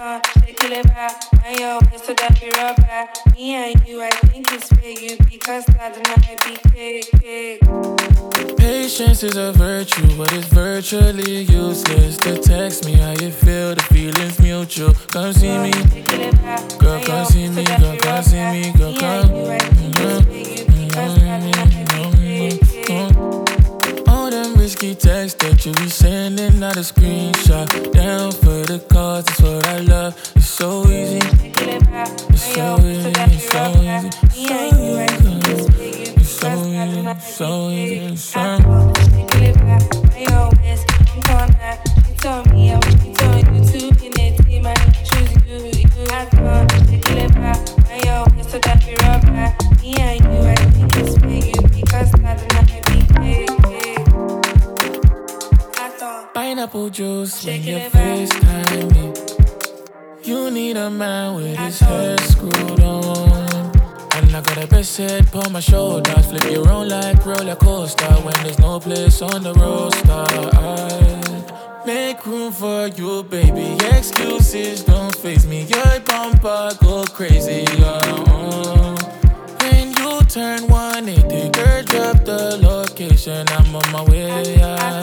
thought, shake it back. And your waist so that be rubber. Me and you, I think it's fair. You because that and I be cake. Patience is a virtue, but it's virtually useless to text me how you feel, the feeling's mutual. Come see me, girl, come see me, girl, come see me, girl, come. All them risky texts that you be sending, not a screenshot. Down for the cause, that's what I love. It's so easy, it's so easy, it's so easy, so easy, so She told me I would be telling you to in a team and choose you. I thought, take it back. And your waist so that be rubber. Me and you, I think it's fair. You because that and I be cake. I thought, pineapple juice when you FaceTime me. You need a man with his head screwed on. And I got a best head on my shoulders. Flip you around like roller coaster when there's no place on the roster. I make room for you, baby. Excuses don't face me. Your bumper go crazy. When you turn 180, girl, drop the location. I'm on my way.